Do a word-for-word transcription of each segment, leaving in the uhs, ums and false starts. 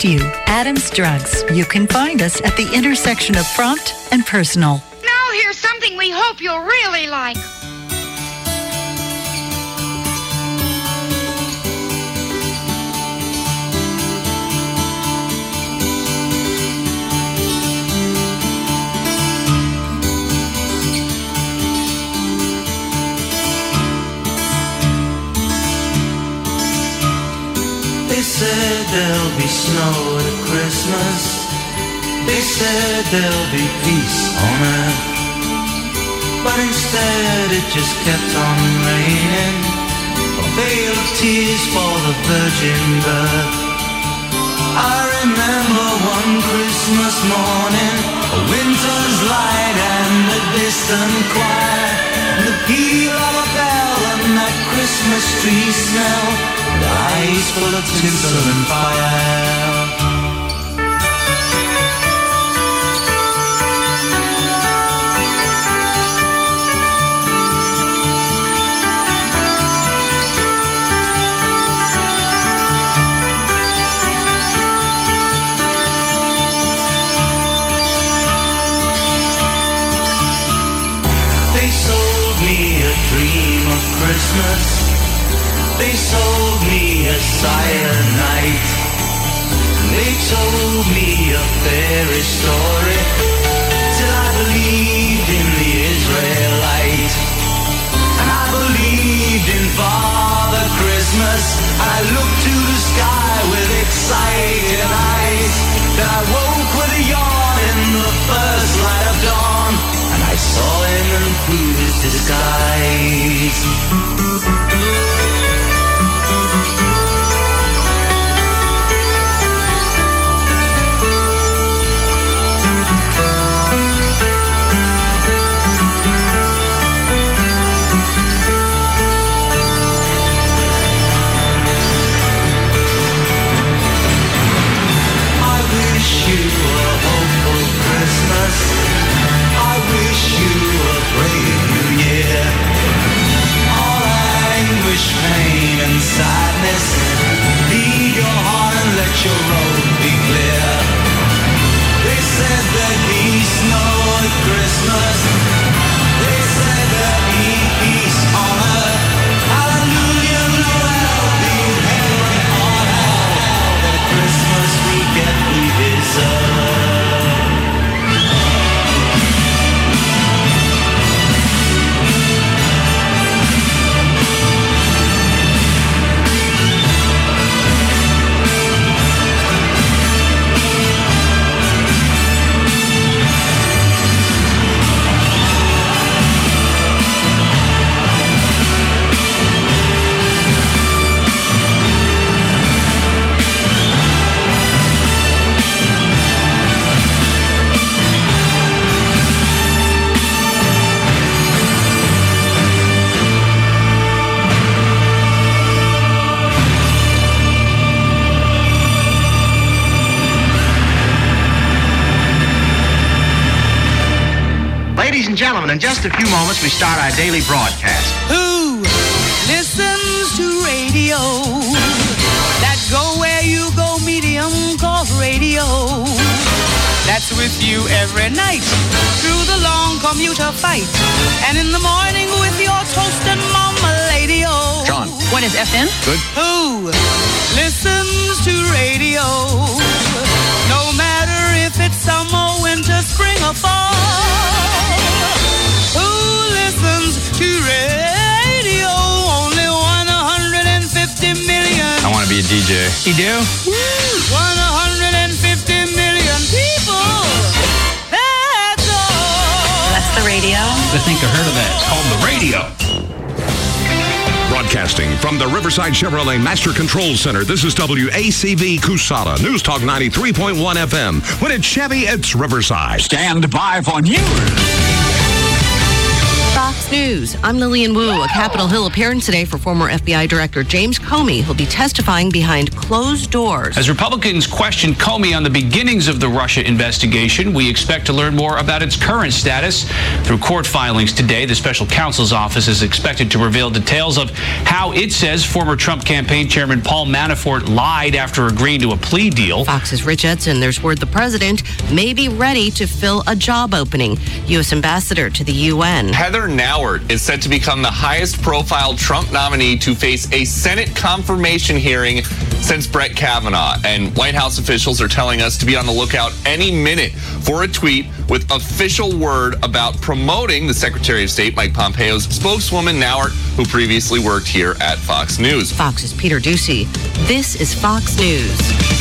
just you. Adams Drugs. You can find us at the intersection of prompt and personal. Now here's something we hope you'll really like. They said there'll be snow at Christmas. They said there'll be peace on earth. But instead it just kept on raining. A veil of tears for the virgin birth. I remember one Christmas morning, a winter's light and a distant choir, and the peal of a bell and that Christmas tree smell, and eyes full of tinsel and fire. Christmas, they sold me a cyanide. They told me a fairy story till I believed in the Israelite. And I believed in Father Christmas. I looked to the sky with excited eyes. Then I woke with a yawn in the first light of dawn, and I saw him and through his disguise. I wish you a brave new year. All anguish, pain and sadness, feed your heart and let your road be clear. They said there'd be snow at Christmas. They said there'd be peace on earth. Hallelujah, Noel, be heaven on hell. The Christmas we get we deserve. Ladies and gentlemen, in just a few moments, we start our daily broadcast. Who listens to radio? That go where you go medium called radio. That's with you every night through the long commuter fight. And in the morning with your toast and mama lady-o. John. What is F M? Good. Who listens to radio? No matter if it's summer, winter, spring, or fall. Who listens to radio? Only one hundred fifty million. I want to be a D J. You do? one hundred fifty million people. That's all. That's the radio. I think I heard of that. It's called the radio. Broadcasting from the Riverside Chevrolet Master Control Center, this is W A C V Cusada, News Talk ninety-three point one F M. When it's Chevy, it's Riverside. Stand by for news. Fox News. I'm Lillian Wu. A Capitol Hill appearance today for former F B I Director James Comey, who'll be testifying behind closed doors. As Republicans question Comey on the beginnings of the Russia investigation, we expect to learn more about its current status through court filings today. The special counsel's office is expected to reveal details of how it says former Trump campaign chairman Paul Manafort lied after agreeing to a plea deal. Fox's Rich Edson. There's word the president may be ready to fill a job opening. U S ambassador to the U N. Heather Nauert is set to become the highest profile Trump nominee to face a Senate confirmation hearing since Brett Kavanaugh. And White House officials are telling us to be on the lookout any minute for a tweet with official word about promoting the Secretary of State, Mike Pompeo's spokeswoman, Nauert, who previously worked here at Fox News. Fox's Peter Ducey. This is Fox News.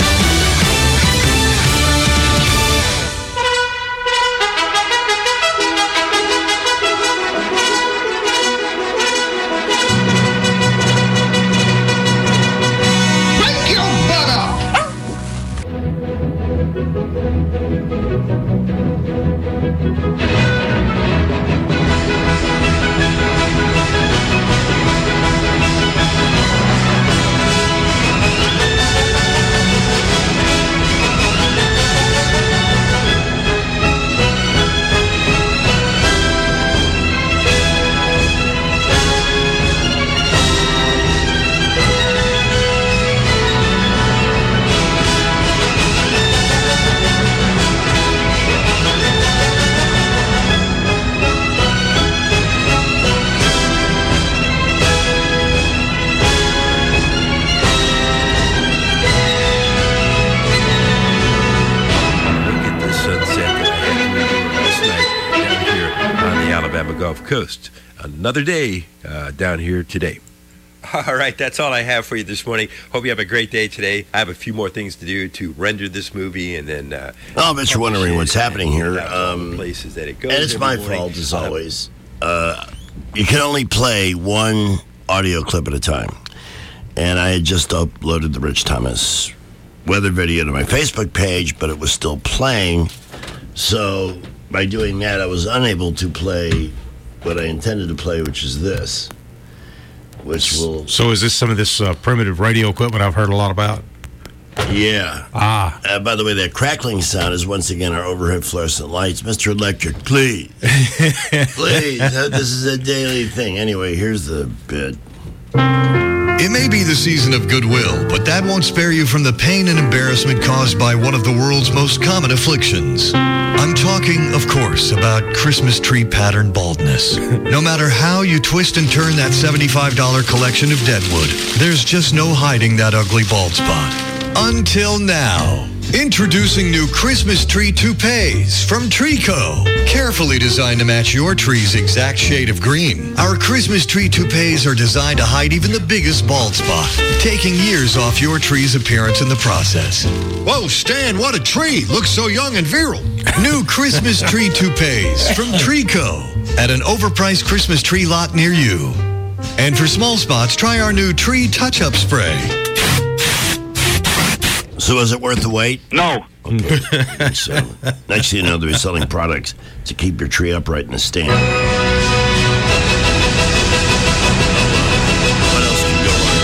Coast. Another day uh, down here today. All right, that's all I have for you this morning. Hope you have a great day today. I have a few more things to do to render this movie, and then. Uh, oh, but you're wondering what's happening here. Um, places that it goes. And it's my morning. fault as always. Uh, you can only play one audio clip at a time, and I had just uploaded the Rich Thomas weather video to my Facebook page, but it was still playing. So by doing that, I was unable to play what I intended to play, which is this, which will... So is this some of this uh, primitive radio equipment I've heard a lot about? Yeah. Ah. Uh, by the way, that crackling sound is once again our overhead fluorescent lights. Mister Electric, please. Please. Uh, this is a daily thing. Anyway, here's the bit. It may be the season of goodwill, but that won't spare you from the pain and embarrassment caused by one of the world's most common afflictions. I'm talking, of course, about Christmas tree pattern baldness. No matter how you twist and turn that seventy-five dollars collection of Deadwood, there's just no hiding that ugly bald spot. Until now. Introducing new Christmas tree toupees from Trico. Carefully designed to match your tree's exact shade of green. Our Christmas tree toupees are designed to hide even the biggest bald spot, taking years off your tree's appearance in the process. Whoa, Stan, what a tree. Looks so young and virile. New Christmas tree toupees from Trico at an overpriced Christmas tree lot near you. And for small spots, try our new tree touch-up spray. So is it worth the wait? No. Okay. So, next thing you know, they'll be selling products to keep your tree upright in the stand. What else can go on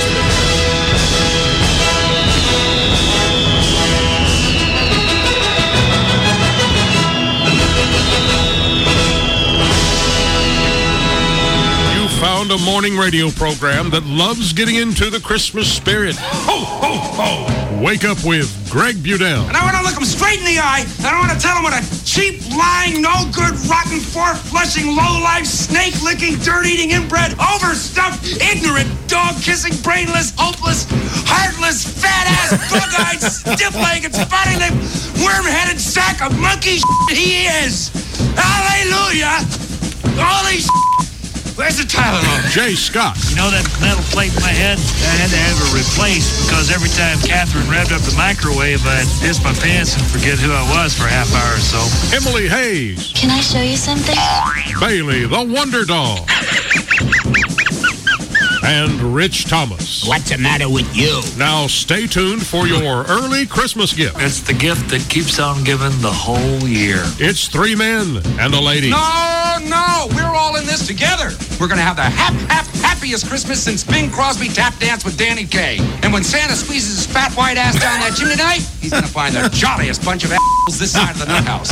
You found a morning radio program that loves getting into the Christmas spirit. Ho, ho, ho! Wake up with Greg Budell. And I want to look him straight in the eye, and I want to tell him what a cheap, lying, no-good, rotten, four-flushing, low-life, snake-licking, dirt-eating, inbred, overstuffed, ignorant, dog-kissing, brainless, hopeless, heartless, fat-ass, bug-eyed, stiff-legged, spotty-lipped, worm-headed sack of monkey shit he is. Hallelujah! Holy shit! Where's the Tylenol? Jay Scott. You know that metal plate in my head? I had to have it replaced because every time Catherine revved up the microwave, I'd piss my pants and forget who I was for a half hour or so. Emily Hayes. Can I show you something? Bailey, the Wonder Dog. And Rich Thomas. What's the matter with you? Now stay tuned for your early Christmas gift. It's the gift that keeps on giving the whole year. It's three men and a lady. No Oh, no, we're all in this together. We're going to have the hap, hap, happiest Christmas since Bing Crosby tap danced with Danny Kaye. And when Santa squeezes his fat white ass down that chimney tonight, he's going to find the jolliest bunch of assholes this side of the nut house.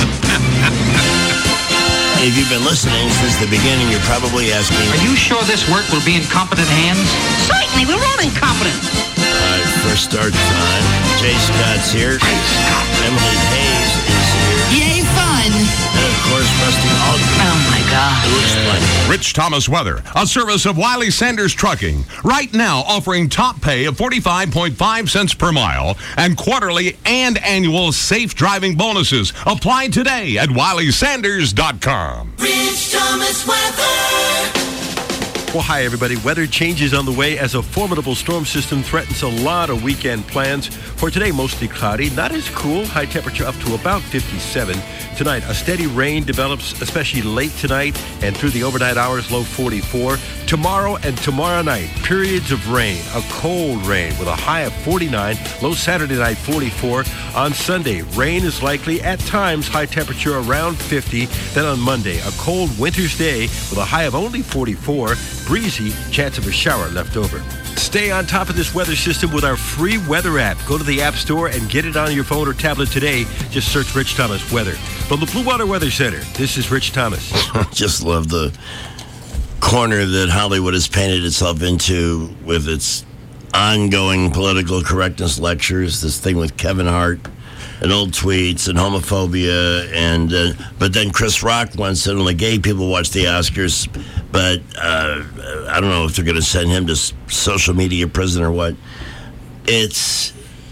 If you've been listening since the beginning, you're probably asking... Are you sure this work will be in competent hands? Certainly, we're all incompetent. All right, first start time. Jay Scott's here. Emily Hayes is here. Yay, fun. And, of course, Rusty Aldridge. Oh, my God. Who explains? Rich Thomas Weather, a service of Wiley Sanders Trucking. Right now offering top pay of forty-five point five cents per mile and quarterly and annual safe driving bonuses. Apply today at wiley sanders dot com. Rich Thomas Weather. Well, hi, everybody. Weather changes on the way as a formidable storm system threatens a lot of weekend plans. For today, mostly cloudy, not as cool. High temperature up to about fifty-seven. Tonight, a steady rain develops, especially late tonight and through the overnight hours, low forty-four. Tomorrow and tomorrow night, periods of rain, a cold rain with a high of forty-nine, low Saturday night forty-four. On Sunday, rain is likely at times, high temperature around fifty. Then on Monday, a cold winter's day with a high of only forty-four. Breezy, chance of a shower left over. Stay on top of this weather system with our free weather app. Go to the App Store and get it on your phone or tablet today. Just search Rich Thomas Weather. From the Blue Water Weather Center, this is Rich Thomas. Just love the corner that Hollywood has painted itself into with its ongoing political correctness lectures, this thing with Kevin Hart and old tweets and homophobia, and uh, but then Chris Rock once said only gay people watch the Oscars, but uh, I don't know if they're going to send him to social media prison or what. It's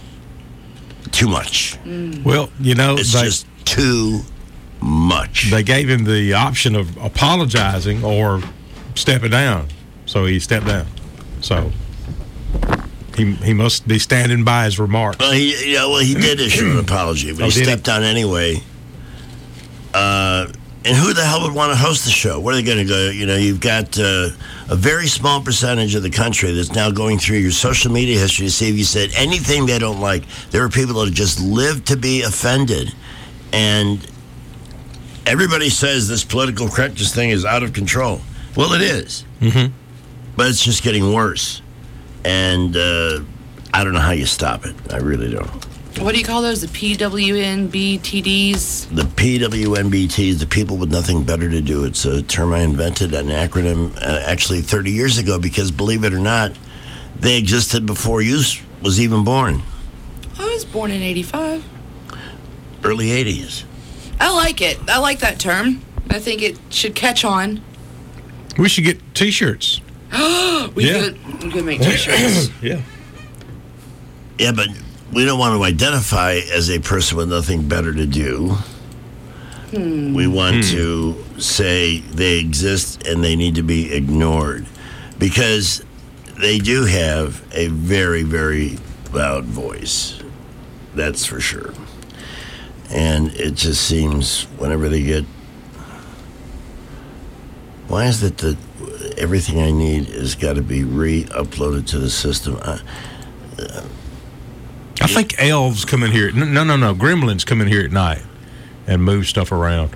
too much. Well, you know, it's they, just too much. They gave him the option of apologizing or stepping down, so he stepped down. So he he must be standing by his remarks. Well, he yeah, well he did issue an apology, but oh, he stepped he? down anyway. Uh, and who the hell would want to host the show? Where are they going to go? You know, you've got uh, a very small percentage of the country that's now going through your social media history to see if you said anything they don't like. There are people that just live to be offended, and everybody says this political correctness thing is out of control. Well, it is, mm-hmm. but it's just getting worse. And uh, I don't know how you stop it. I really don't. What do you call those? The P W N B T Ds? The P W N B Ts, the people with nothing better to do. It's a term I invented, an acronym, uh, actually thirty years ago, because believe it or not, they existed before you was even born. I was born in eighty-five. Early eighties. I like it. I like that term. I think it should catch on. We should get T-shirts. we, yeah. could, we could make T-shirts. yeah. Yeah, but we don't want to identify as a person with nothing better to do. Hmm. We want hmm. to say they exist and they need to be ignored because they do have a very, very loud voice. That's for sure. And it just seems whenever they get... Why is it that everything I need has got to be re-uploaded to the system? I, uh, I think elves come in here. No, no, no. Gremlins come in here at night and move stuff around.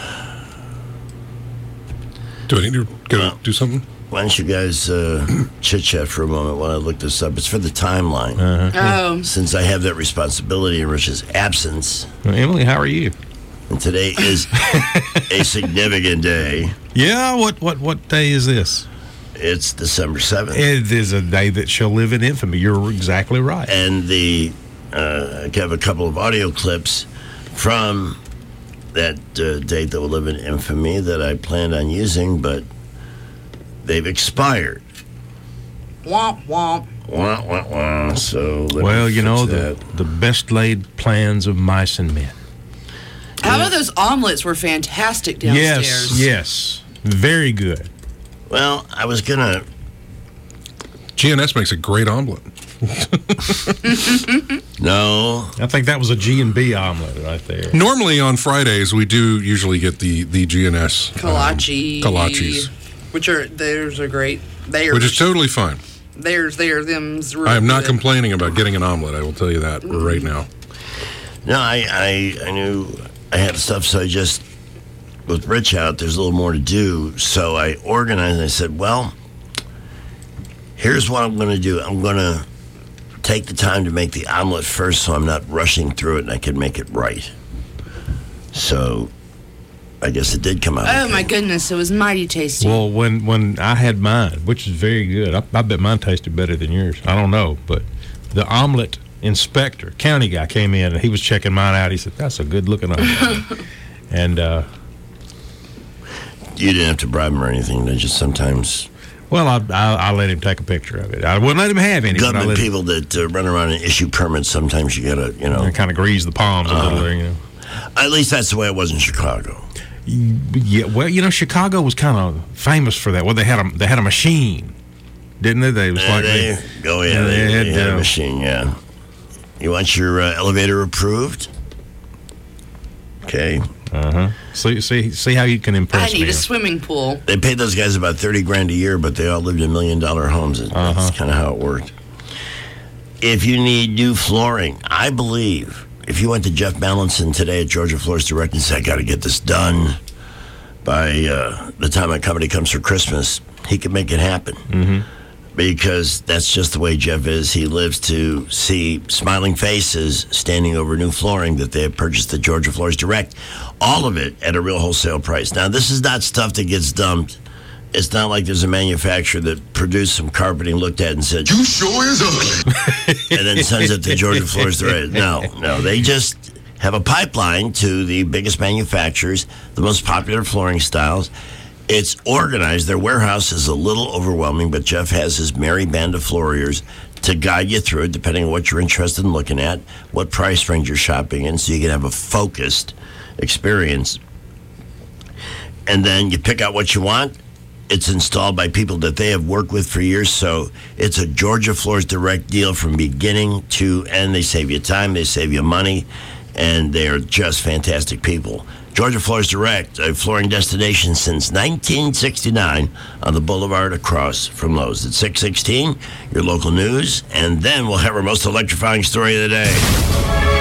Do I need to go well, do something? Why don't you guys uh, chit-chat for a moment while I look this up? It's for the timeline. Uh-huh. Oh. Since I have that responsibility in Rich's absence. Well, Emily, how are you? And today is a significant day. Yeah, what, what, what day is this? It's December seventh. It is a day that shall live in infamy. You're exactly right. And the uh, I have a couple of audio clips from that uh, date that will live in infamy that I planned on using, but they've expired. Womp, womp. Wah, wah, wah. So well, you know, the, the best laid plans of mice and men. How about those omelets were fantastic downstairs? Yes, yes. Very good. Well, I was going to... G N S makes a great omelet. No. I think that was a G and B omelet right there. Normally on Fridays, we do usually get the, the G N S. Kolache. Um, kolaches. Which are, theirs are great. Theirs. Which is totally fine. Theirs, they're, them's really I am not good. complaining about getting an omelet, I will tell you that mm-hmm. right now. No, I, I, I knew... I had stuff, so I just with Rich out, there's a little more to do. So I organized and I said, well, here's what I'm going to do. I'm going to take the time to make the omelet first so I'm not rushing through it and I can make it right. So I guess it did come out. Oh, okay. my goodness. It was mighty tasty. Well, when, when I had mine, which is very good, I, I bet mine tasted better than yours. I don't know, but the omelet inspector, county guy, came in and he was checking mine out. He said, that's a good looking omelet. and, uh, you didn't have to bribe him or anything. They just sometimes. Well, I, I, I let him take a picture of it. I wouldn't let him have any. Government people that uh, run around and issue permits, sometimes you got to, you know. kind of grease the palms uh, a little there, you know. At least that's the way it was in Chicago. Yeah, well, you know, Chicago was kind of famous for that. Well, they had a they had a machine, didn't they? They was yeah, like they, they, oh yeah, yeah, they, they, had, they had uh, a machine. Yeah. You want your uh, elevator approved? Okay. Uh huh. See, see, see how you can impress I need me. a swimming pool. They paid those guys about thirty grand a year, but they all lived in million dollar homes. That's uh-huh. kind of how it worked. If you need new flooring, I believe. If you went to Jeff Ballinson today at Georgia Floors Direct and said, I got to get this done by uh, the time my company comes for Christmas, he could make it happen. Mm-hmm. Because that's just the way Jeff is. He lives to see smiling faces standing over new flooring that they have purchased at Georgia Floors Direct. All of it at a real wholesale price. Now, this is not stuff that gets dumped. It's not like there's a manufacturer that produced some carpeting, looked at it and said, you sure is ugly. And then sends it to Georgia Floors Direct. No, no. They just have a pipeline to the biggest manufacturers, the most popular flooring styles. It's organized. Their warehouse is a little overwhelming, but Jeff has his merry band of flooriers to guide you through it, depending on what you're interested in looking at, what price range you're shopping in, so you can have a focused experience. And then you pick out what you want. It's installed by people that they have worked with for years, so it's a Georgia Floors Direct deal from beginning to end. They save you time, they save you money, and they are just fantastic people. Georgia Floors Direct, a flooring destination since nineteen sixty-nine on the boulevard across from Lowe's. At six sixteen, your local news, and then we'll have our most electrifying story of the day.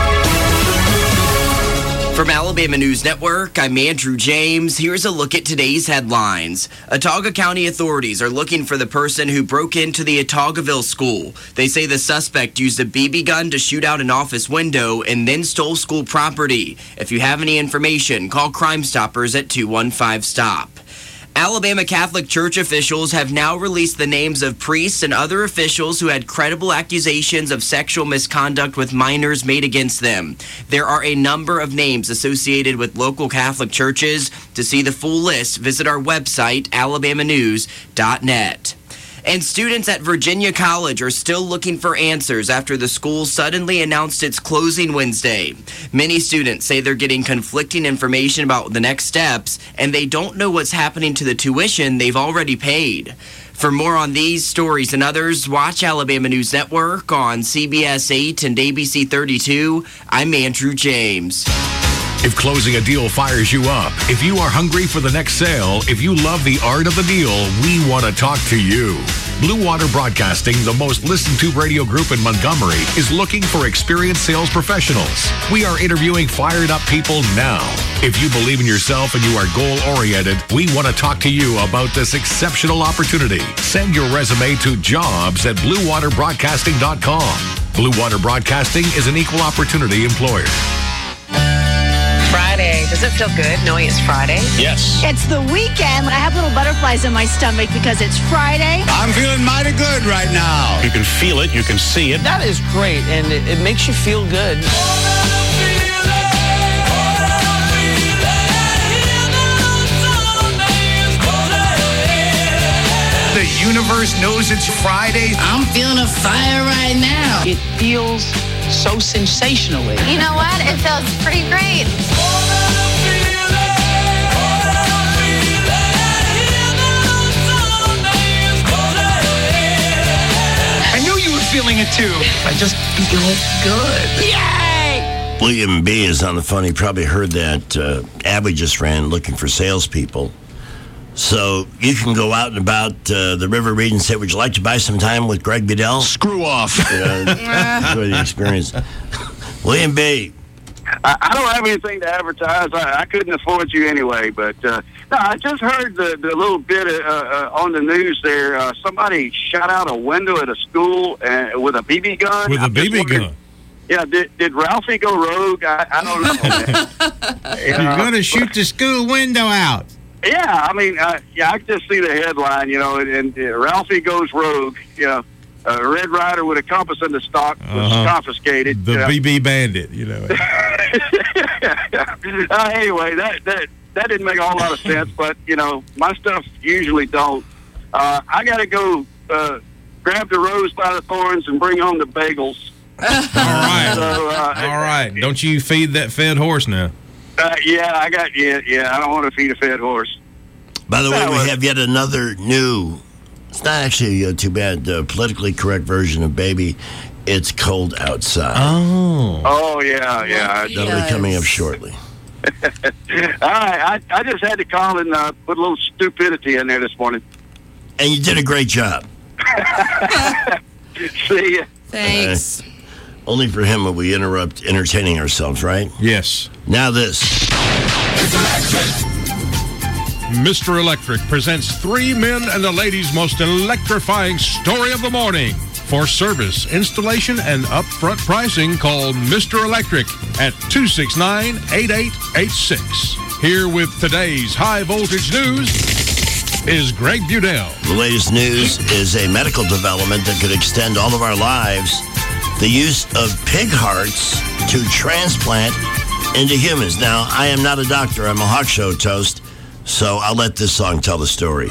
From Alabama News Network, I'm Andrew James. Here's a look at today's headlines. Autauga County authorities are looking for the person who broke into the Autaugaville school. They say the suspect used a B B gun to shoot out an office window and then stole school property. If you have any information, call Crime Stoppers at two one five stop. Alabama Catholic Church officials have now released the names of priests and other officials who had credible accusations of sexual misconduct with minors made against them. There are a number of names associated with local Catholic churches. To see the full list, visit our website, alabama news dot net. And students at Virginia College are still looking for answers after the school suddenly announced its closing Wednesday. Many students say they're getting conflicting information about the next steps, and they don't know what's happening to the tuition they've already paid. For more on these stories and others, watch Alabama News Network on C B S eight and A B C thirty-two. I'm Andrew James. If closing a deal fires you up, if you are hungry for the next sale, if you love the art of the deal, we want to talk to you. Blue Water Broadcasting, the most listened to radio group in Montgomery, is looking for experienced sales professionals. We are interviewing fired up people now. If you believe in yourself and you are goal-oriented, we want to talk to you about this exceptional opportunity. Send your resume to jobs at blue water broadcasting dot com. Blue Water Broadcasting is an equal opportunity employer. Friday. Does it feel good knowing it's Friday? Yes. It's the weekend. I have little butterflies in my stomach because it's Friday. I'm feeling mighty good right now. You can feel it. You can see it. That is great, and it, it makes you feel good. The universe knows it's Friday. I'm feeling a fire right now. It feels so sensationally. You know what? It feels pretty great. I knew you were feeling it too. I just feel good. Yay! William B. is on the phone. He probably heard that uh, ad we just ran looking for salespeople. So you can go out and about uh, the River Reed and say, would you like to buy some time with Greg Goodell? Screw off. Uh, enjoy the experience. William B. I, I don't have anything to advertise. I, I couldn't afford you anyway. But uh, no, I just heard the, the little bit uh, uh, on the news there. Uh, somebody shot out a window at a school uh, with a B B gun. With a B B gun. Yeah, did, did Ralphie go rogue? I, I don't know. You're going to shoot the school window out. Yeah, I mean, uh, yeah, I just see the headline, you know, and, and uh, Ralphie goes rogue. You know, a Red Rider with a compass in the stock was Uh-huh. confiscated. The you know. B B bandit, you know. uh, anyway, that, that that didn't make a whole lot of sense, but, you know, my stuff usually don't. Uh, I got to go uh, grab the rose by the thorns and bring home the bagels. All right. So, uh, All right. Don't you feed that fed horse now. Uh, yeah, I got, yeah, yeah, I don't want to feed a fed horse. By the way, That we was- have yet another new, it's not actually uh, too bad, uh, politically correct version of Baby. It's Cold Outside. Oh. Oh, yeah, yeah. That'll be coming up shortly. All right, I, I just had to call and uh, put a little stupidity in there this morning. And you did a great job. See ya. Thanks. Uh, only for him will we interrupt entertaining ourselves, right? Yes. Now this. Mister Electric presents three men and a lady's most electrifying story of the morning. For service, installation, and upfront pricing, call Mister Electric at two six nine, eight eight eight six. Here with today's high voltage news is Greg Budell. The latest news is a medical development that could extend all of our lives. The use of pig hearts to transplant into humans. Now, I am not a doctor. I'm a Hawk Show toast. So I'll let this song tell the story.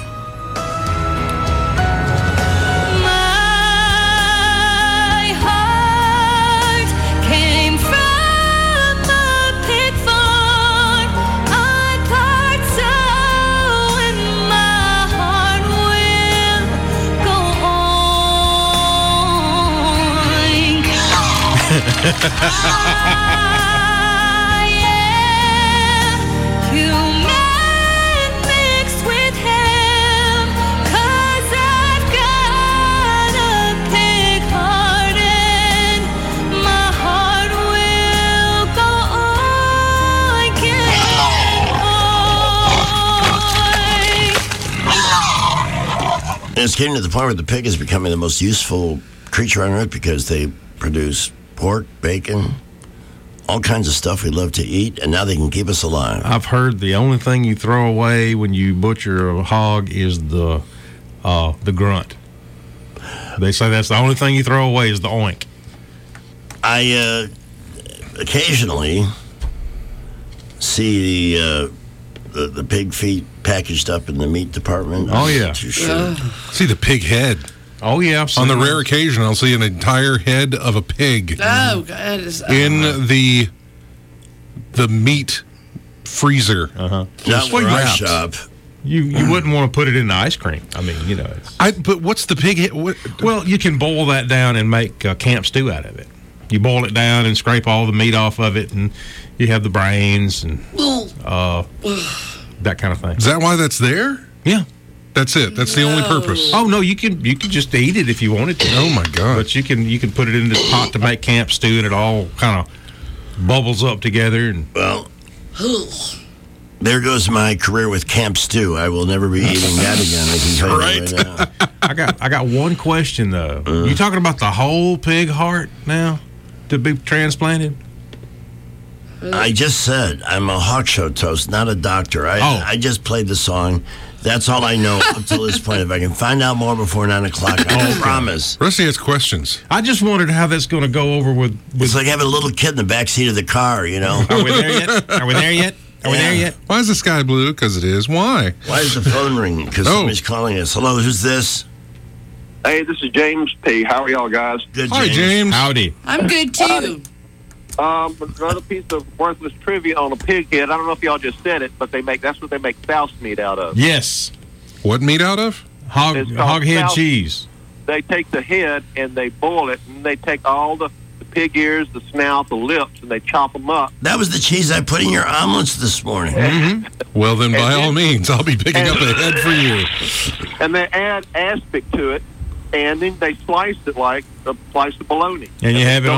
And it's getting to the point where the pig is becoming the most useful creature on earth because they produce pork, bacon, all kinds of stuff we love to eat, and now they can keep us alive. I've heard the only thing you throw away when you butcher a hog is the uh, the grunt. They say that's the only thing you throw away is the oink. I uh, occasionally see the, uh, the the pig feet packaged up in the meat department. Oh, I'm yeah. not too sure. See the pig head. Oh, yeah. I've On the seen rare that. occasion, I'll see an entire head of a pig Oh, God. Is, uh, in the the meat freezer. Uh-huh. Not where I shop. You you wouldn't want to put it in the ice cream. I mean, you know. It's, I, but what's the pig head? What? well, you can boil that down and make uh, camp stew out of it. You boil it down and scrape all the meat off of it, and you have the brains and uh, that kind of thing. Is that why that's there? Yeah. That's it. That's the only purpose. Oh no, you can you can just eat it if you wanted to. Oh my God! But you can you can put it in this pot to make camp stew, and it all kind of bubbles up together. And well, there goes my career with Camp Stew. I will never be eating that again. I can tell you Right. that right now. I got I got one question though. Uh. You talking about the whole pig heart now to be transplanted? I just said I'm a Hawk Show toast, not a doctor. I Oh. I just played the song. That's all I know up till this point. If I can find out more before nine o'clock, I promise. Rusty has questions. I just wondered how that's going to go over with. with It's like having a little kid in the back seat of the car. You know. Are we there yet? Are we there yet? Are we there yet? Why is the sky blue? Because it is. Why? Why is the phone ringing? Because Oh. somebody's calling us. Hello, who's this? Hey, this is James P. How are y'all guys? Good, Hi, James. Howdy. I'm good, too. Um, another piece of worthless trivia on a pig head. I don't know if y'all just said it, but they make that's what they make souse meat out of. Yes. What meat out of? Hog It's called hog head souse. cheese. They take the head and they boil it, and they take all the, the pig ears, the snout, the lips, and they chop them up. That was the cheese I put in your omelets this morning. Mm-hmm. Well, then, by And all then- means, I'll be picking up a head for you. And they add aspic to it, and then they slice it like a slice of bologna. And you have it throw on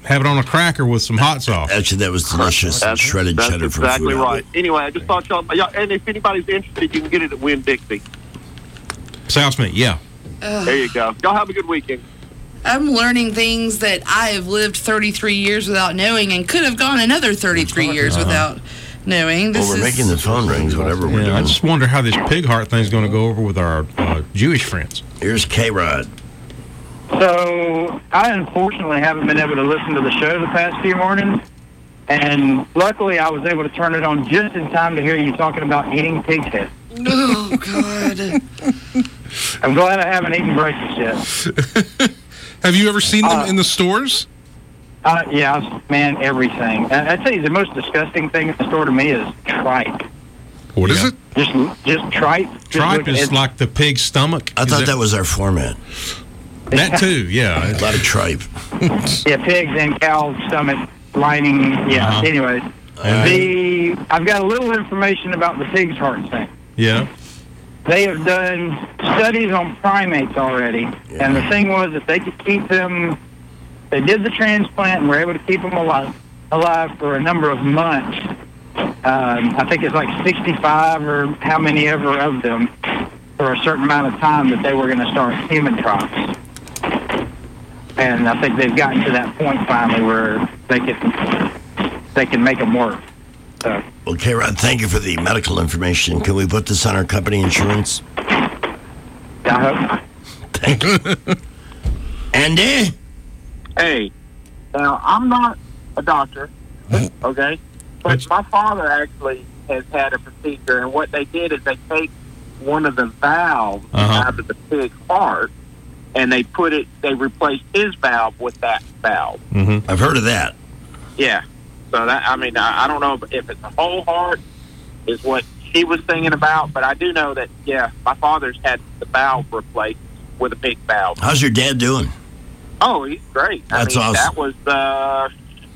have it on a cracker with some hot sauce. Actually, that was delicious. That's, shredded that's cheddar from exactly Food right. Outlet. Anyway, I just thought y'all, y'all, and if anybody's interested, you can get it at Winn-Dixie. South Smith, yeah. Ugh. There you go. Y'all have a good weekend. I'm learning things that I have lived thirty-three years without knowing and could have gone another thirty-three years Uh-huh. without knowing. This Well, we're is, making the phone rings, whatever we're Yeah, doing. I just wonder how this pig heart thing's going to go over with our uh, Jewish friends. Here's K-Rod. So I unfortunately haven't been able to listen to the show the past few mornings, and luckily I was able to turn it on just in time to hear you talking about eating pig's head. Oh, God. I'm glad I haven't eaten breakfast yet. Have you ever seen them Uh, in the stores? Uh, yeah, man, everything. And I tell you, the most disgusting thing at the store to me is tripe. What is it? Just, just tripe. Just Tripe look- is it's- like the pig's stomach. I Is thought that was our format. That too, yeah. A lot of tripe. Yeah, pigs and cow stomach lining. Yeah. Uh-huh. Anyways, right. the I've got a little information about the pig's heart thing. Yeah. They have done studies on primates already, and the thing was that they could keep them. They did the transplant and were able to keep them alive, alive for a number of months. Um, I think it's like sixty-five or how many ever of them for a certain amount of time that they were going to start human trials. And I think they've gotten to that point finally where they can they can make them work. So, Well, K-Rod, thank you for the medical information. Can we put this on our company insurance? I hope not. Thank you. Andy? Hey, now I'm not a doctor, okay, but my father actually has had a procedure, and what they did is they take one of the valves Uh-huh. out of the pig's heart, and they put it, they replaced his valve with that valve. Mm-hmm. I've heard of that. Yeah. So that, I mean, I, I don't know if it's a whole heart is what she was thinking about, but I do know that, yeah, my father's had the valve replaced with a big valve. How's your dad doing? Oh, he's great. That's I mean, awesome. That was uh,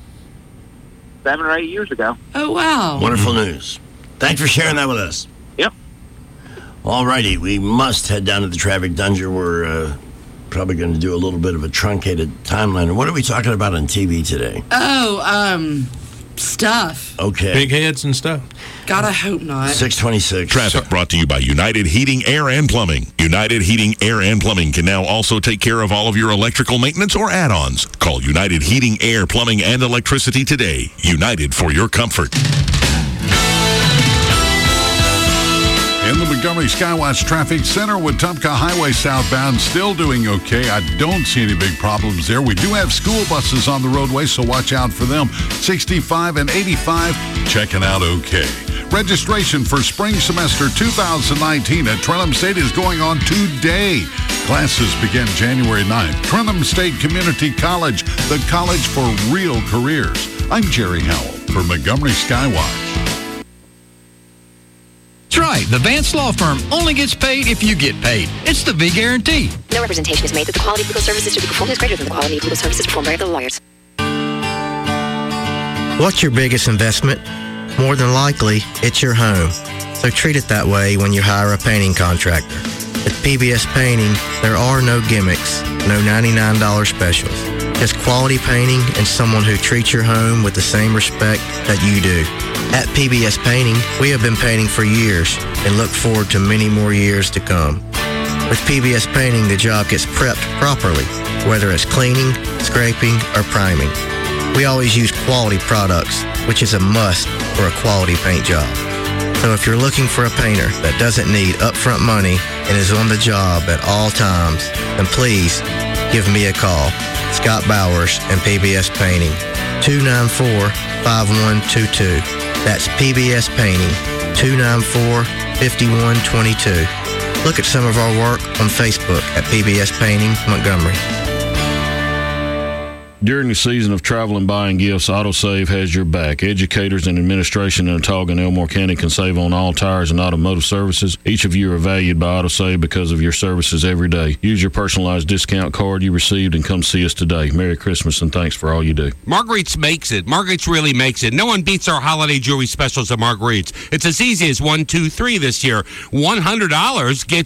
seven or eight years ago. Oh, wow. Wonderful news. Thanks for sharing that with us. Yep. All righty, we must head down to the traffic dungeon. We're uh, probably going to do a little bit of a truncated timeline. What are we talking about on T V today? Oh, um, stuff. Okay. Big heads and stuff. God, I hope not. six twenty-six. Traffic brought to you by United Heating, Air, and Plumbing. United Heating, Air, and Plumbing can now also take care of all of your electrical maintenance or add-ons. Call United Heating, Air, Plumbing, and Electricity today. United for your comfort. In the Montgomery Skywatch Traffic Center, Wetumpka Highway southbound still doing okay. I don't see any big problems there. We do have school buses on the roadway, so watch out for them. sixty-five and eighty-five, checking out okay. Registration for spring semester two thousand nineteen at Trentham State is going on today. Classes begin January ninth. Trentham State Community College, the college for real careers. I'm Jerry Howell for Montgomery Skywatch. That's right. The Vance Law Firm only gets paid if you get paid. It's the V Guarantee. No representation is made that the quality of legal services to be performed is greater than the quality of legal services performed by other lawyers. What's your biggest investment? More than likely, it's your home. So treat it that way when you hire a painting contractor. At P B S Painting, there are no gimmicks, no ninety-nine dollars specials. Just quality painting and someone who treats your home with the same respect that you do. At P B S Painting, we have been painting for years and look forward to many more years to come. With P B S Painting, the job gets prepped properly, whether it's cleaning, scraping, or priming. We always use quality products, which is a must for a quality paint job. So if you're looking for a painter that doesn't need upfront money and is on the job at all times, then please give me a call. Scott Bowers and P B S Painting, two nine four, five one two two. That's P B S Painting, two nine four, five one two two. Look at some of our work on Facebook at P B S Painting, Montgomery. During the season of travel and buying gifts, AutoSave has your back. Educators and administration in Autauga and Elmore County can save on all tires and automotive services. Each of you are valued by AutoSave because of your services every day. Use your personalized discount card you received and come see us today. Merry Christmas and thanks for all you do. Marguerite's makes it. Marguerite's really makes it. No one beats our holiday jewelry specials at Marguerite's. It's as easy as one, two, three this year. one hundred dollars gets you a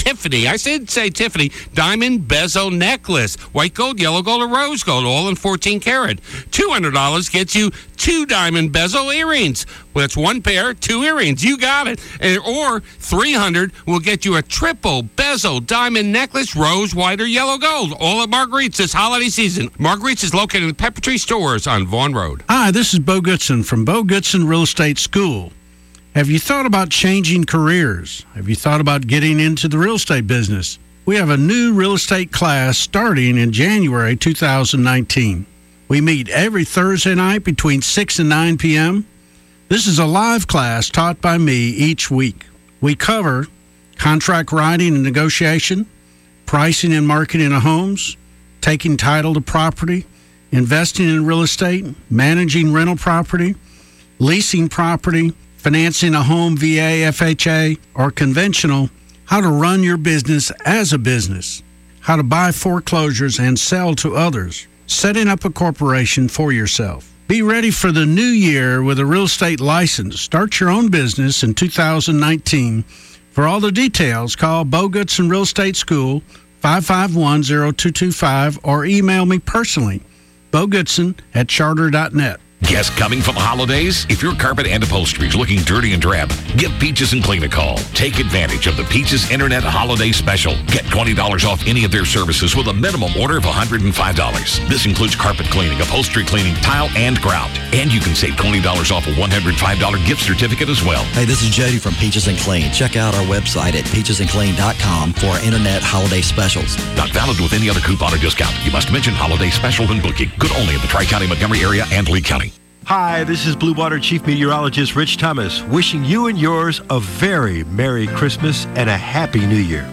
Tiffany, I said say Tiffany, diamond bezel necklace. White gold, yellow gold, or rose gold, all in fourteen karat. two hundred dollars gets you two diamond bezel earrings. Well, that's one pair, two earrings. You got it. And, or three hundred dollars will get you a triple bezel diamond necklace, rose, white, or yellow gold. All at Marguerite's this holiday season. Marguerite's is located in the Pepper Tree Stores on Vaughan Road. Hi, this is Bo Goodson from Bo Goodson Real Estate School. Have you thought about changing careers? Have you thought about getting into the real estate business? We have a new real estate class starting in January two thousand nineteen. We meet every Thursday night between six and nine p.m. This is a live class taught by me each week. We cover contract writing and negotiation, pricing and marketing of homes, taking title to property, investing in real estate, managing rental property, leasing property, financing a home via F H A or conventional, how to run your business as a business, how to buy foreclosures and sell to others, setting up a corporation for yourself. Be ready for the new year with a real estate license. Start your own business in two thousand nineteen. For all the details, call Bo Goodson Real Estate School, five five one, zero two two five, or email me personally, Bo Goodson at charter dot net. Guests coming for the holidays? If your carpet and upholstery is looking dirty and drab, give Peaches and Clean a call. Take advantage of the Peaches Internet Holiday Special. Get twenty dollars off any of their services with a minimum order of one hundred five dollars. This includes carpet cleaning, upholstery cleaning, tile, and grout. And you can save twenty dollars off a one hundred five dollars gift certificate as well. Hey, this is Jody from Peaches and Clean. Check out our website at peaches and clean dot com for our Internet Holiday Specials. Not valid with any other coupon or discount. You must mention holiday special when booking. Good only in the Tri-County, Montgomery area, and Lee County. Hi, this is Blue Water Chief Meteorologist Rich Thomas, wishing you and yours a very Merry Christmas and a Happy New Year.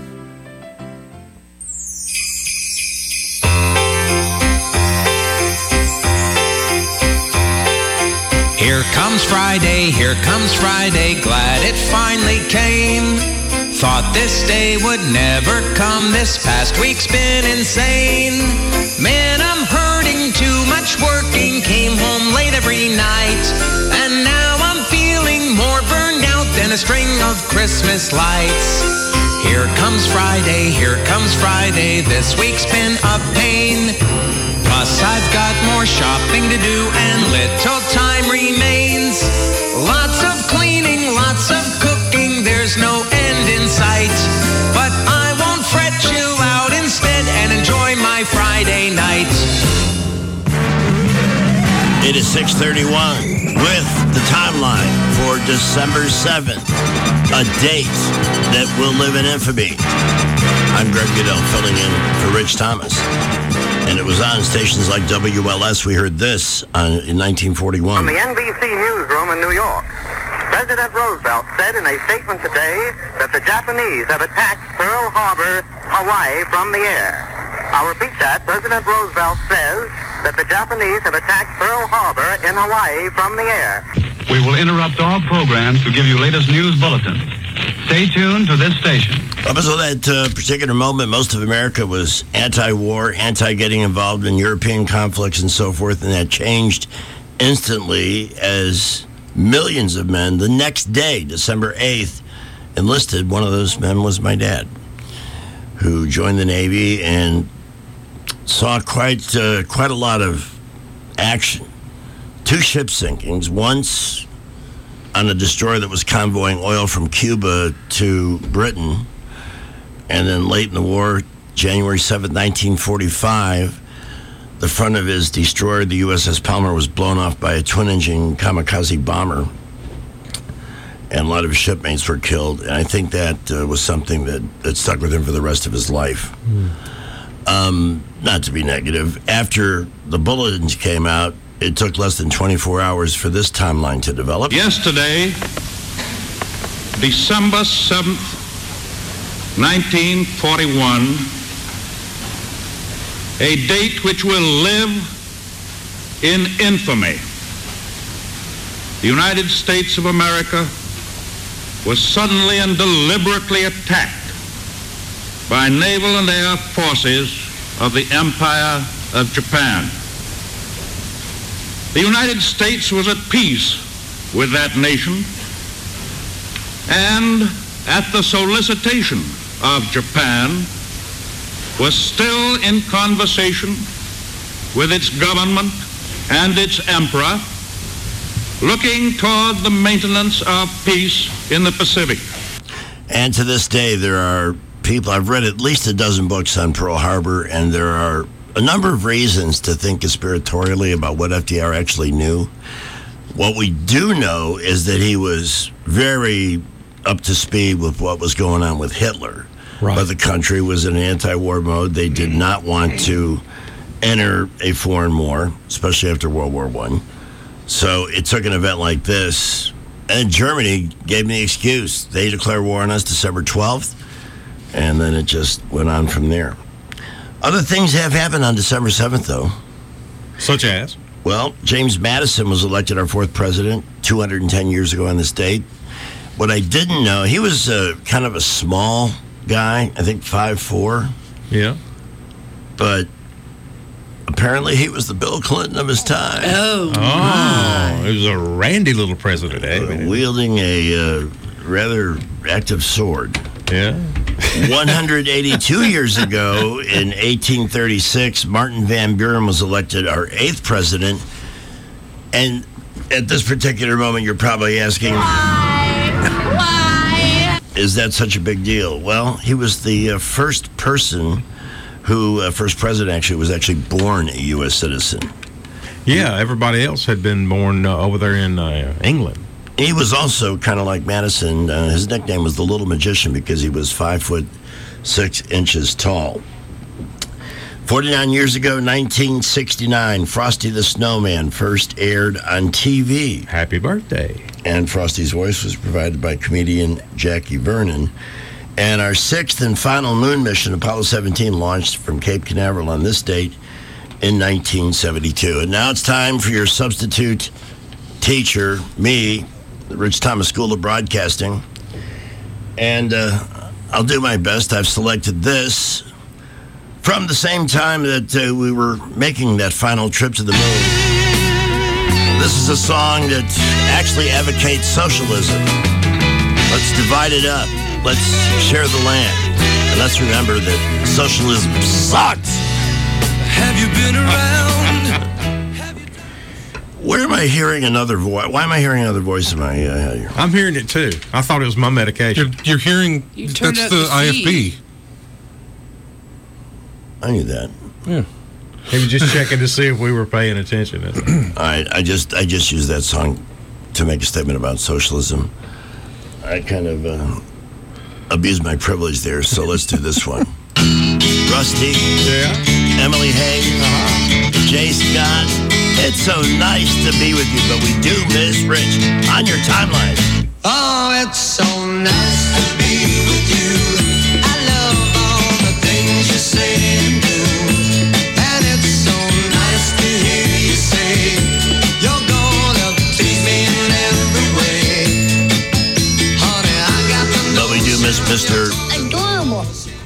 Here comes Friday, here comes Friday, glad it finally came. Thought this day would never come, this past week's been insane. Man, I'm hurting, too much working, came home late every night. And now I'm feeling more burned out than a string of Christmas lights. Here comes Friday, here comes Friday, this week's been a pain. Plus I've got more shopping to do and little time remains. Lots of cleaning, lots of cooking, there's no end in sight. But I won't fret, chill out instead and enjoy my Friday night. It is six thirty-one with the timeline for December seventh, a date that will live in infamy. I'm Greg Goodell filling in for Rich Thomas. And it was on stations like W L S. We heard this on, in nineteen forty-one. From the N B C newsroom in New York, President Roosevelt said in a statement today that the Japanese have attacked Pearl Harbor, Hawaii, from the air. I'll repeat that. President Roosevelt says that the Japanese have attacked Pearl Harbor in Hawaii from the air. We will interrupt all programs to give you latest news bulletins. Stay tuned to this station. Up until that uh, particular moment, most of America was anti-war, anti-getting involved in European conflicts and so forth, and that changed instantly as millions of men, the next day, December eighth, enlisted. One of those men was my dad, who joined the Navy and saw quite, uh, quite a lot of action. Two ship sinkings, once on a destroyer that was convoying oil from Cuba to Britain, and then late in the war, January seventh, nineteen forty-five, the front of his destroyer, the U S S Palmer, was blown off by a twin-engine kamikaze bomber, and a lot of his shipmates were killed, and I think that uh, was something that, that stuck with him for the rest of his life. Mm. Um, not to be negative, after the bulletins came out, it took less than twenty-four hours for this timeline to develop. Yesterday, December seventh, nineteen forty-one, a date which will live in infamy. The United States of America was suddenly and deliberately attacked by naval and air forces of the Empire of Japan. The United States was at peace with that nation, and at the solicitation of Japan was still in conversation with its government and its emperor, looking toward the maintenance of peace in the Pacific. And to this day, there are people, I've read at least a dozen books on Pearl Harbor, and there are a number of reasons to think conspiratorially about what F D R actually knew. What we do know is that he was very up to speed with what was going on with Hitler. Right. But the country was in anti-war mode. They did not want to enter a foreign war, especially after World War One. So it took an event like this, and Germany gave me the excuse. They declared war on us December twelfth, and then it just went on from there. Other things have happened on December seventh, though. Such as? Well, James Madison was elected our fourth president two hundred ten years ago on this date. What I didn't know, he was uh, kind of a small guy, I think five foot four. Yeah. But apparently he was the Bill Clinton of his time. Oh. Oh, he was a randy little president, eh? Uh, wielding a uh, rather active sword. Yeah. one hundred eighty-two years ago, in eighteen thirty-six, Martin Van Buren was elected our eighth president. And at this particular moment, you're probably asking, Why? Why? Is that such a big deal? Well, he was the uh, first person who, uh, first president actually, was actually born a U S citizen. Yeah, everybody else had been born uh, over there in uh, England. He was also kind of like Madison. Uh, his nickname was the Little Magician because he was five foot six inches tall. forty-nine years ago, nineteen sixty-nine, Frosty the Snowman first aired on T V. Happy birthday. And Frosty's voice was provided by comedian Jackie Vernon. And our sixth and final moon mission, Apollo seventeen, launched from Cape Canaveral on this date in nineteen seventy-two. And now it's time for your substitute teacher, me, the Rich Thomas School of Broadcasting. And uh, I'll do my best. I've selected this from the same time that uh, we were making that final trip to the moon. This is a song that actually advocates socialism. Let's divide it up. Let's share the land. And let's remember that socialism sucks. Have you been around? Where am I hearing another voice? Why am I hearing another voice in my uh, I'm hearing it too. I thought it was my medication. You're, you're hearing, You turned that's up the the I F B. feed. I knew that. Yeah. He was just checking to see if we were paying attention. All right, I just I just used that song to make a statement about socialism. I kind of uh, abused my privilege there, so let's do this one. Rusty, yeah, Emily Hay, uh-huh. Jay Scott. It's so nice to be with you, but we do miss Rich on your timeline. Oh, it's so nice to be with you. I love all the things you say and do. And it's so nice to hear you say you're gonna please me in every way. Honey, I got the But we do miss Mister Adorable.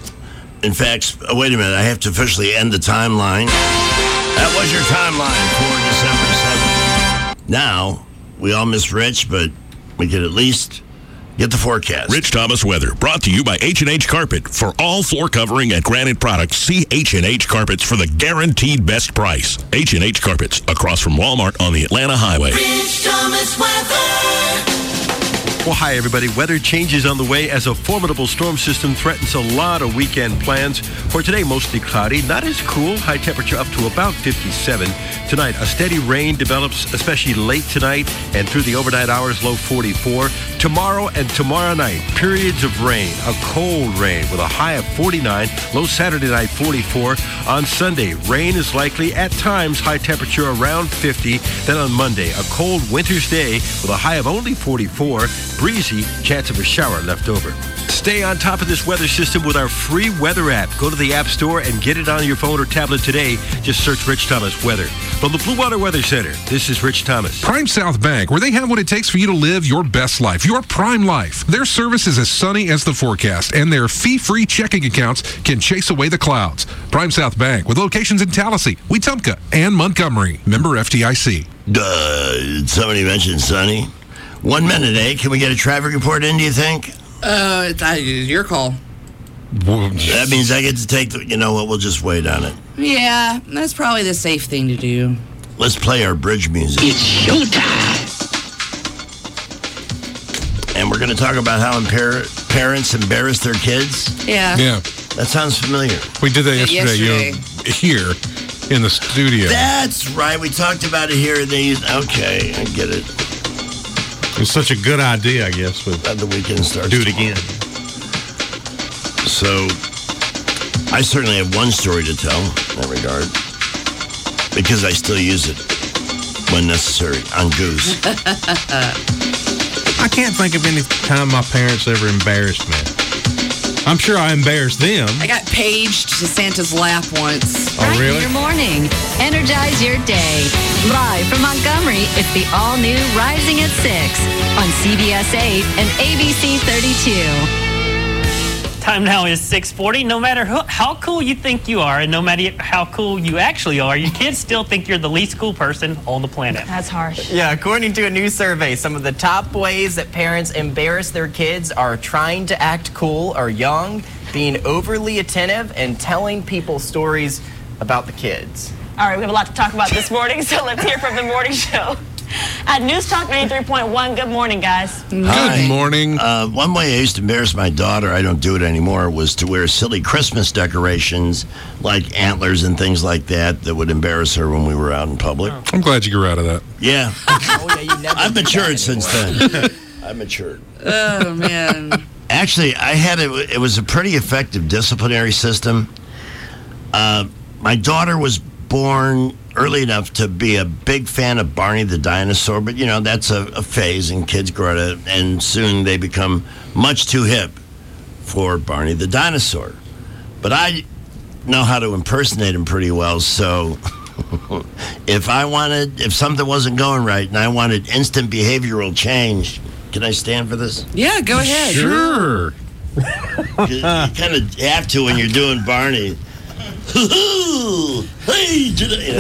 In fact, oh, wait a minute. I have to officially end the timeline. That was your timeline for December seventh. Now, we all miss Rich, but we could at least get the forecast. Rich Thomas weather brought to you by H and H Carpet. For all floor covering and granite products, see H and H Carpets for the guaranteed best price. H and H Carpets, across from Walmart on the Atlanta Highway. Rich Thomas weather. Well, hi, everybody. Weather changes on the way as a formidable storm system threatens a lot of weekend plans. For today, mostly cloudy, not as cool. High temperature up to about fifty-seven. Tonight, a steady rain develops, especially late tonight and through the overnight hours, low forty-four. Tomorrow and tomorrow night, periods of rain, a cold rain with a high of forty-nine, low Saturday night, forty-four. On Sunday, rain is likely at times, high temperature around fifty. Then on Monday, a cold winter's day with a high of only forty-four. Breezy, chance of a shower left over. Stay on top of this weather system with our free weather app. Go to the App Store and get it on your phone or tablet today. Just search Rich Thomas Weather. From the Blue Water Weather Center, this is Rich Thomas. Prime South Bank, where they have what it takes for you to live your best life, your prime life. Their service is as sunny as the forecast, and their fee-free checking accounts can chase away the clouds. Prime South Bank, with locations in Tallahassee, Wetumpka, and Montgomery. Member F D I C. Duh, did somebody mention sunny? One minute, eh? Can we get a traffic report in, do you think? Uh, it's, uh, it's your call. That means I get to take the, you know what, we'll just wait on it. Yeah, that's probably the safe thing to do. Let's play our bridge music. It's showtime. And we're going to talk about how impar- parents embarrass their kids. Yeah. Yeah. That sounds familiar. We did that yesterday, Yesterday. You know, here in the studio. That's right. We talked about it here. They used, okay, I get it. It was such a good idea, I guess. With the weekend starts. Do it again. So, I certainly have one story to tell in that regard because I still use it when necessary on Goose. I can't think of any time my parents ever embarrassed me. I'm sure I embarrassed them. I got paged to Santa's lap once. Oh, really? Your morning. Energize your day. Live from Montgomery, it's the all-new Rising at six on C B S eight and A B C thirty-two. Time now is six forty. No matter who, how cool you think you are, and no matter how cool you actually are, your kids still think you're the least cool person on the planet. That's harsh. Yeah, according to a new survey, some of the top ways that parents embarrass their kids are trying to act cool or young, being overly attentive, and telling people stories about the kids. All right, we have a lot to talk about this morning, so let's hear from the morning show. At News Talk ninety-three point one, good morning, guys. Good morning. Uh, one way I used to embarrass my daughter, I don't do it anymore, was to wear silly Christmas decorations like antlers and things like that that would embarrass her when we were out in public. I'm glad you grew out of that. Yeah. Oh, yeah, you never I've did that matured since anymore. then. I matured. Oh, man. Actually, I had a, it was a pretty effective disciplinary system. Uh, my daughter was born early enough to be a big fan of Barney the dinosaur, but you know, that's a, a phase and kids grow out of it, and soon they become much too hip for Barney the dinosaur. But I know how to impersonate him pretty well, so if I wanted, if something wasn't going right and I wanted instant behavioral change, can I stand for this? Yeah, go ahead. Sure. You kind of have to when you're doing Barney. Hey, today.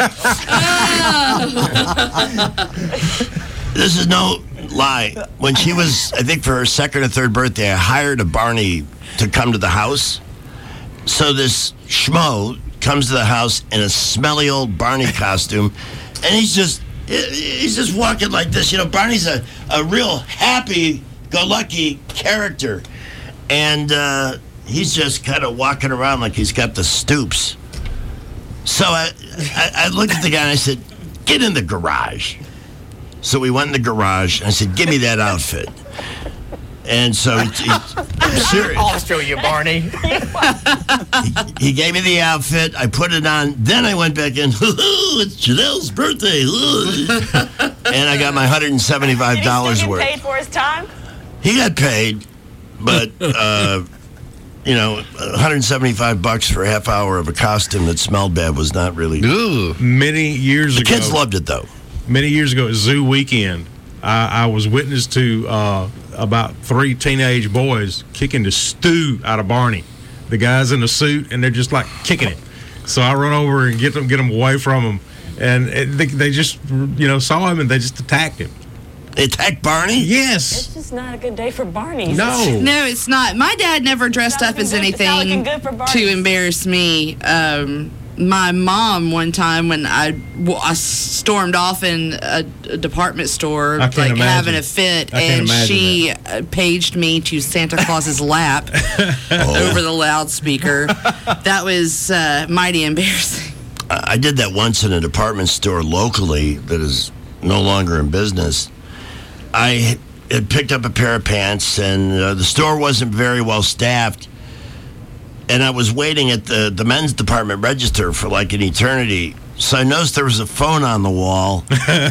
This is no lie. When she was, I think for her second or third birthday, I hired a Barney to come to the house. So this schmo comes to the house in a smelly old Barney costume, and he's just he's just walking like this. You know, Barney's a, a real happy-go-lucky character, and uh, he's just kind of walking around like he's got the stoops. So I, I, I looked at the guy and I said, "Get in the garage." So we went in the garage and I said, "Give me that outfit." And so he, he, I'm serious. I'll show you, Barney. he, he gave me the outfit. I put it on. Then I went back in. It's Janelle's birthday. And I got my one hundred seventy-five dollars Did he still worth. get paid for his time? He got paid, but uh, you know, one hundred seventy-five bucks for a half hour of a costume that smelled bad was not really. Many years The ago. kids loved it though. Many years ago at Zoo Weekend, I, I was witness to uh, about three teenage boys kicking the stew out of Barney. The guy's in a suit, and they're just like kicking it. So I run over and get them, get them away from him, and it, they, they just, you know, saw him and they just attacked him. They attacked Barney? Yes. It's just not a good day for Barney. No. No, it's not. My dad never dressed up as anything good for Barney. to embarrass me. Um, my mom, one time when I, well, I stormed off in a, a department store, I like can't imagine. having a fit, I can't and imagine she uh, paged me to Santa Claus's lap over the loudspeaker. That was uh, mighty embarrassing. I I did that once in a department store locally that is no longer in business. I had picked up a pair of pants, and uh, the store wasn't very well staffed. And I was waiting at the, the men's department register for like an eternity. So I noticed there was a phone on the wall.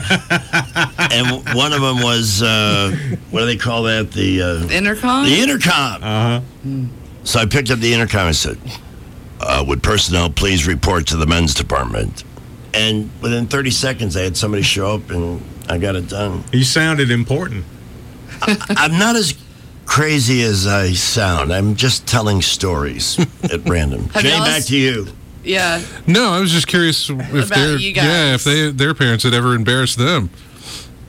And one of them was, uh, what do they call that? The uh, intercom? The intercom. Uh-huh. So I picked up the intercom and said, uh, would personnel please report to the men's department? And within thirty seconds, I had somebody show up, and I got it done. You sounded important. I, I'm not as crazy as I sound. I'm just telling stories at random. Have Jay, y'all back s- to you. Yeah. No, I was just curious if About their you guys. yeah, if they their parents had ever embarrassed them,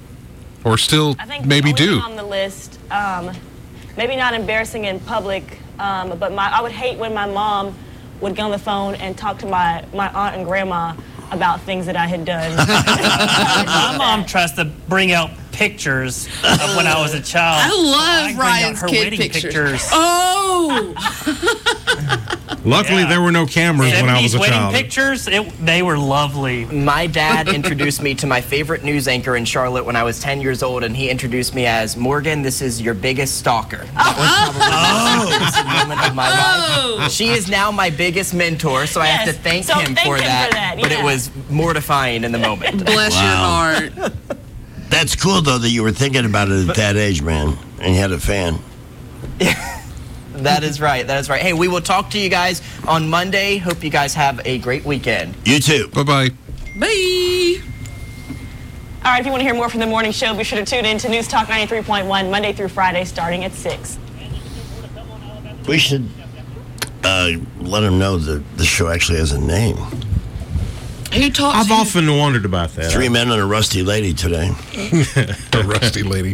or still I think maybe the only do. thing on the list, um, maybe not embarrassing in public, Um, but my, I would hate when my mom would get on the phone and talk to my, my aunt and grandma about things that I had done. My mom tries to bring out pictures of when I was a child. I love I bring Ryan's out her kid wedding pictures. pictures. Oh! Luckily, there were no cameras when I was a wedding child. pictures, it, they were lovely. My dad introduced me to my favorite news anchor in Charlotte when I was ten years old, and he introduced me as, Morgan, this is your biggest stalker. That was probably the most embarrassing moment of my life. She is now my biggest mentor, so I have to Yes, thank so him, thank for, him that, for that, but yeah. it was mortifying in the moment. Bless your Wow. heart. That's cool, though, that you were thinking about it at that age, man, and you had a fan. That is right. That is right. Hey, we will talk to you guys on Monday. Hope you guys have a great weekend. You too. Bye-bye. Bye. All right, if you want to hear more from the morning show, be sure to tune in to News Talk ninety-three point one Monday through Friday starting at six. We should uh, let them know that the show actually has a name. Who talks? I've often wondered about that. Three men and a rusty lady today. A rusty lady.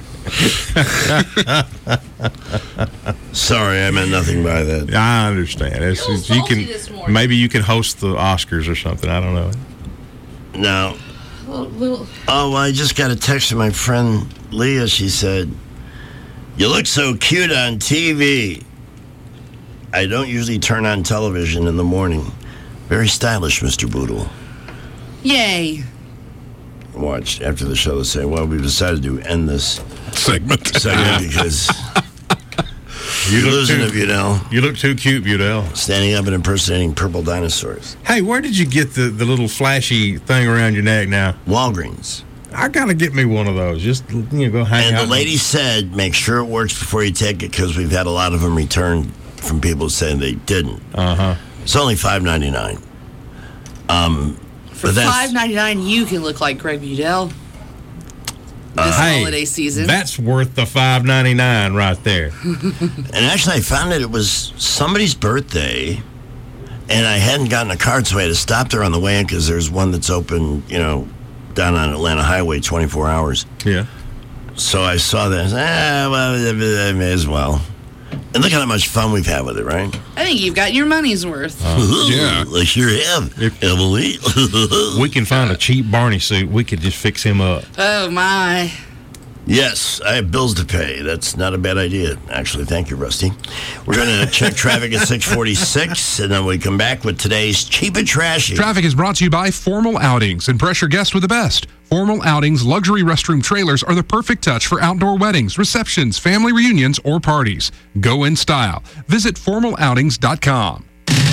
Sorry, I meant nothing by that. I understand. It's, it's- you salty can this morning. maybe you can host the Oscars or something. I don't know. No. Little- little- Oh, well, I just got a text from my friend Leah. She said, "You look so cute on T V." I don't usually turn on television in the morning. Very stylish, Mister Boodle. Yay. Watch after the show. They say, "Well, we've decided to end this Segment. segment because You you're look losing too- it, you know, You look too cute, Budell. standing up and impersonating purple dinosaurs." Hey, where did you get the, the little flashy thing around your neck now? Walgreens. I got to get me one of those. Just, you know, go hang And out. the lady said, "Make sure it works before you take it," because we've had a lot of them returned from people saying they didn't. Uh-huh. It's only five ninety-nine. Um, For but that's five ninety-nine, you can look like Greg Budell this Uh, Hey, holiday season. That's worth the five ninety-nine right there. and actually I found that it was somebody's birthday, and I hadn't gotten a card, so I had to stop there on the way in because there's one that's open, you know, down on Atlanta Highway twenty-four hours. Yeah. So I saw that. I said, ah, well, I may as well. And look at how much fun we've had with it, right? I think you've got your money's worth. yeah. I sure have, Emily. We can find a cheap Barney suit. We could just fix him up. Oh, my. Yes, I have bills to pay. That's not a bad idea, actually. Thank you, Rusty. We're going to check traffic at six forty-six, and then we come back with today's Cheap and Trashy. Traffic is brought to you by Formal Outings. Impress your guests with the best. Formal Outings luxury restroom trailers are the perfect touch for outdoor weddings, receptions, family reunions, or parties. Go in style. Visit formal outings dot com.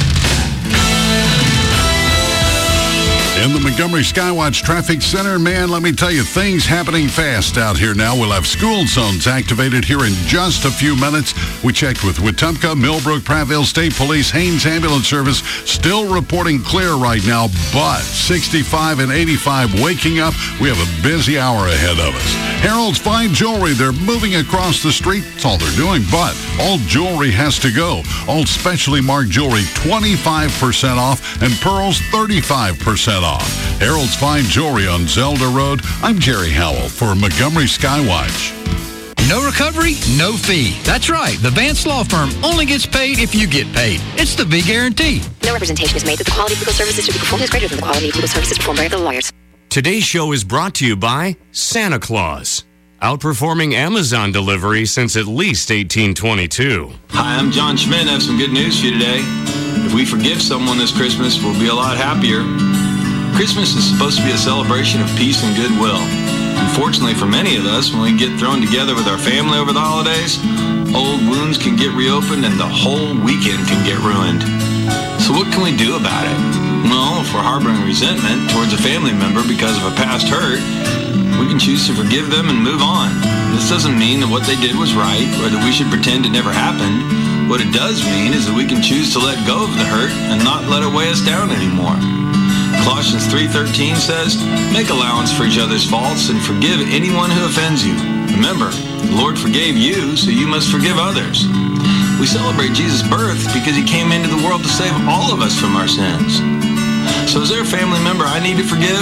In the Montgomery Skywatch Traffic Center, man, let me tell you, things happening fast out here now. We'll have school zones activated here in just a few minutes. We checked with Wetumpka, Millbrook, Prattville State Police, Haynes Ambulance Service, still reporting clear right now, but sixty-five and eighty-five waking up. We have a busy hour ahead of us. Harold's Fine Jewelry, they're moving across the street. That's all they're doing, but all jewelry has to go. All specially marked jewelry, twenty-five percent off, and pearls, thirty-five percent off. Harold's Fine Jewelry on Zelda Road. I'm Jerry Howell for Montgomery Skywatch. No recovery, no fee. That's right. The Vance Law Firm only gets paid if you get paid. It's the V Guarantee. No representation is made that the quality of legal services to be performed is greater than the quality of legal services performed by other lawyers. Today's show is brought to you by Santa Claus, outperforming Amazon delivery since at least eighteen twenty-two. Hi, I'm John Schmidt. I have some good news for you today. If we forgive someone this Christmas, we'll be a lot happier. Christmas is supposed to be a celebration of peace and goodwill. Unfortunately for many of us, when we get thrown together with our family over the holidays, old wounds can get reopened and the whole weekend can get ruined. So what can we do about it? Well, if we're harboring resentment towards a family member because of a past hurt, we can choose to forgive them and move on. This doesn't mean that what they did was right or that we should pretend it never happened. What it does mean is that we can choose to let go of the hurt and not let it weigh us down anymore. Colossians three thirteen says, "Make allowance for each other's faults and forgive anyone who offends you. Remember, the Lord forgave you, so you must forgive others." We celebrate Jesus' birth because he came into the world to save all of us from our sins. So is there a family member I need to forgive?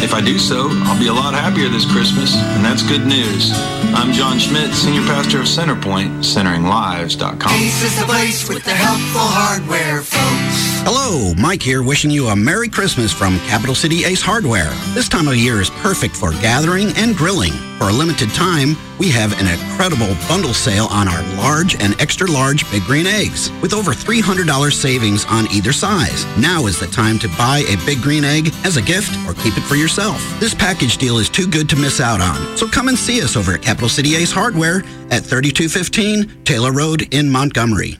If I do so, I'll be a lot happier this Christmas, and that's good news. I'm John Schmidt, Senior Pastor of Centerpoint, centering lives dot com. Ace is the place with the helpful hardware, folks. Hello, Mike here, wishing you a Merry Christmas from Capital City Ace Hardware. This time of year is perfect for gathering and grilling. For a limited time, we have an incredible bundle sale on our large and extra large Big Green Eggs with over three hundred dollars savings on either size. Now is the time to buy a Big Green Egg as a gift or keep it for yourself. This package deal is too good to miss out on. So come and see us over at Capital City Ace Hardware at thirty-two fifteen Taylor Road in Montgomery.